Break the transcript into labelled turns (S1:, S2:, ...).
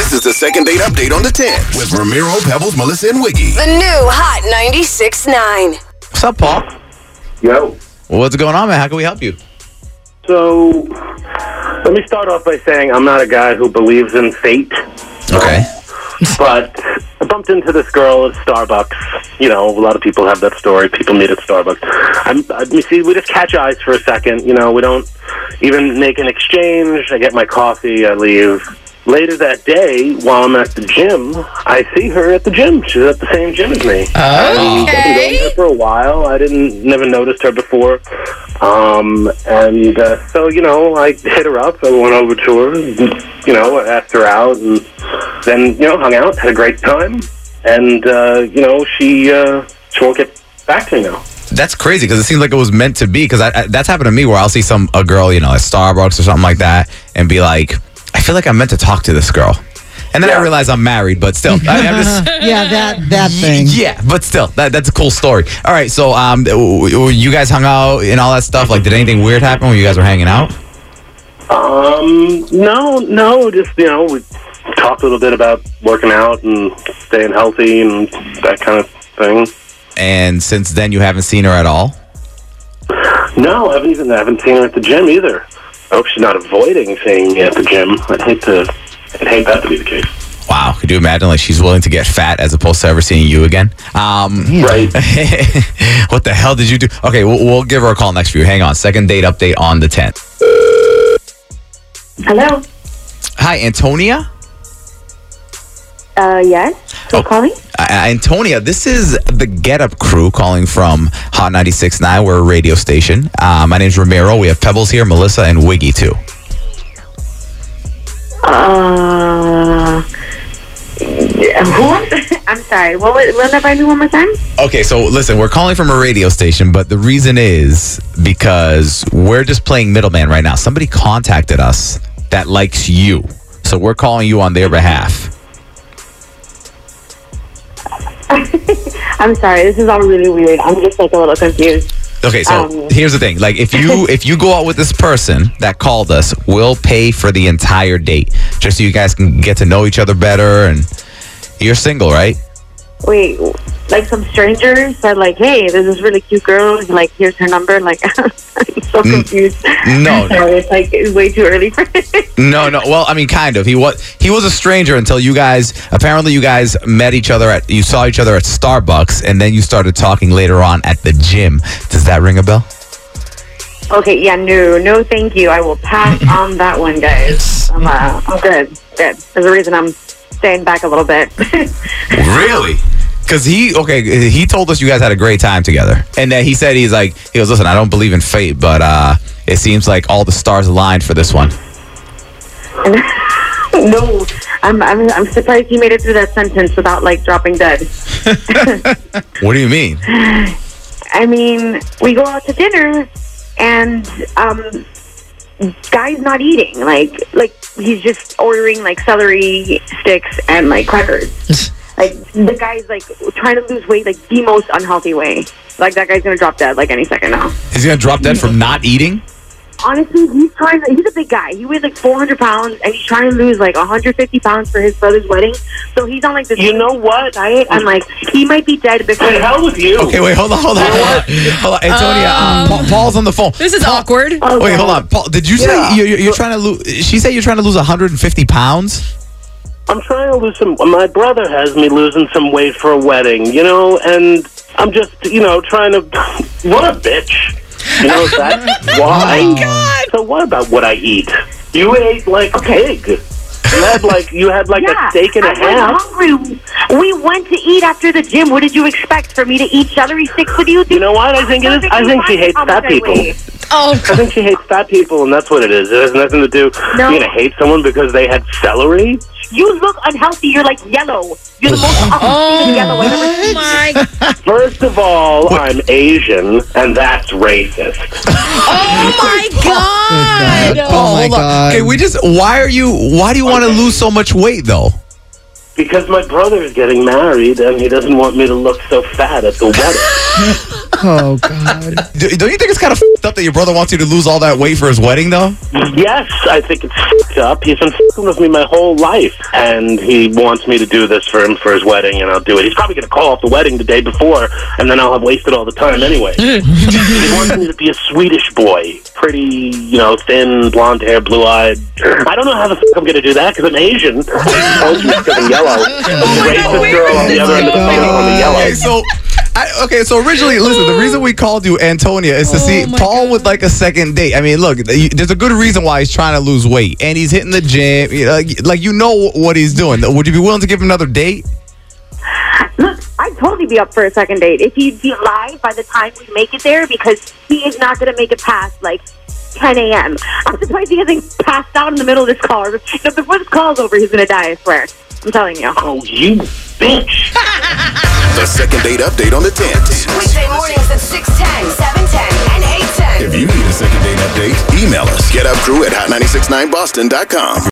S1: This is the second date update on the 10th with Ramiro, Pebbles, Melissa, and Wiggy.
S2: The new Hot 96.9.
S3: What's up, Paul?
S4: Yo.
S3: What's going on, man? How can we help you?
S4: So, let me start off by saying I'm not a guy who believes in fate.
S3: Okay.
S4: But I bumped into this girl at Starbucks. You know, a lot of people have that story. People meet at Starbucks. We just catch eyes for a second. You know, we don't even make an exchange. I get my coffee. I leave. Later that day, while I'm at the gym, I see her at the gym. She's at the same gym as me. I've been going there for a while. I never noticed her before. So, you know, I hit her up. I went over to her, you know, asked her out, and then, you know, hung out, had a great time. And, you know, she won't get back to me now.
S3: That's crazy because it seems like it was meant to be. Because that's happened to me where I'll see a girl, you know, at Starbucks or something like that and be like, I feel like I'm meant to talk to this girl. And then I realize I'm married, but still. I'm just,
S5: that thing.
S3: Yeah, but still, that's a cool story. All right, so you guys hung out and all that stuff. Like, did anything weird happen when you guys were hanging out?
S4: No, just, you know, we talked a little bit about working out and staying healthy and that kind of thing.
S3: And since then, you haven't seen her at all?
S4: No, I haven't seen her at the gym either. I hope she's not avoiding seeing me at the gym. I'd hate that to be the case.
S3: Wow, could you imagine, like, she's willing to get fat as opposed to ever seeing you again?
S4: Right.
S3: What the hell did you do? Okay, we'll give her a call next for you. Hang on. Second date update on the 10th.
S6: Hello.
S3: Hi, Antonia?
S6: Yes. Who's calling?
S3: Antonia, this is the Get Up crew calling from Hot 96.9. We're a radio station. My name's Ramiro. We have Pebbles here, Melissa, and Wiggy, too.
S6: Who? I'm sorry. What have I do one more time?
S3: Okay, so listen, we're calling from a radio station, but the reason is because we're just playing middleman right now. Somebody contacted us that likes you, so we're calling you on their behalf.
S6: I'm sorry. This is all really weird. I'm just like a little confused.
S3: Okay, so here's the thing. Like, if you go out with this person that called us, we'll pay for the entire date, just so you guys can get to know each other better. And you're single, right?
S6: Wait, like some strangers said, like, hey, there's this really cute girl. Like, here's her number. Like, I'm so confused.
S3: No,
S6: sorry, it's like way too early for it.
S3: No. Well, I mean, kind of. He was a stranger until you guys met each other you saw each other at Starbucks, and then you started talking later on at the gym. Does that ring a bell?
S6: Okay, yeah, no, thank you. I will pass on that one, guys. I'm good. There's a reason I'm staying back a little bit.
S3: Really? Because he told us you guys had a great time together, and then he goes, listen, I don't believe in fate, but it seems like all the stars aligned for this one.
S6: No, I'm surprised he made it through that sentence without like dropping dead.
S3: What do you mean?
S6: I mean, we go out to dinner, and guy's not eating. Like he's just ordering like celery sticks and like crackers. Like, the guy's like trying to lose weight, like the most unhealthy way. Like, that guy's gonna drop dead like any second now.
S3: He's gonna drop dead from not eating?
S6: Honestly, he's a big guy. He weighs like 400 pounds, and he's trying to lose like 150 pounds for his brother's wedding. So he's on like this.
S4: You know what?
S6: Diet, and like he might be dead before.
S4: What the hell with you?
S3: Okay, wait, hold on, Antonia. Paul's on the phone.
S2: This is awkward.
S6: Okay.
S3: Wait, hold on, Paul. Did you say you're trying to lose? She said you're trying to lose 150 pounds.
S4: I'm trying to lose some. My brother has me losing some weight for a wedding, you know, and I'm just, you know, trying to. What a bitch. You know, that's why.
S2: Oh my God.
S4: So what about what I eat? You ate like a pig. You had like a steak and a half.
S6: Hungry. We went to eat after the gym. What did you expect for me to eat celery sticks with you?
S4: You know what? I think she hates fat people.
S2: Oh,
S4: I think she hates fat people, and that's what it is. It has nothing to do.
S6: No.
S4: You're gonna hate someone because they had celery?
S6: You look unhealthy. You're like yellow. You're the most unhealthy yellow I've ever seen.
S2: my.
S4: First of all, I'm Asian, and that's racist.
S2: Oh, my God.
S3: Oh my God. Okay, why do you want to lose so much weight, though?
S4: Because my brother is getting married, and he doesn't want me to look so fat at the wedding.
S5: Oh, God.
S3: Don't you think it's kind of f***ed up that your brother wants you to lose all that weight for his wedding, though?
S4: Yes, I think it's f***ed up. He's been f***ing with me my whole life, and he wants me to do this for him for his wedding, and I'll do it. He's probably going to call off the wedding the day before, and then I'll have wasted all the time anyway. He wants me to be a Swedish boy. Pretty, thin, blonde hair, blue-eyed. I don't know how the f*** I'm going to do that, because I'm Asian. I'm yellow. Racist girl on the other end of the spectrum on the yellow.
S3: So originally, listen, the reason we called you Antonia is to see Paul would like a second date. I mean, look, there's a good reason why he's trying to lose weight, and he's hitting the gym. What he's doing. Would you be willing to give him another date?
S6: Look, I'd totally be up for a second date if he'd be alive by the time we make it there, because he is not going to make it past 10 a.m. I'm surprised he hasn't passed out in the middle of this call. Before this call's over, he's going to die, I swear. I'm telling you.
S4: Oh, you bitch.
S1: The second date update on the 10th.
S2: Weekday mornings at 6:10, 7:10, and 8:10.
S1: If you need a second date update, email us. GetUpCrew@hot969boston.com.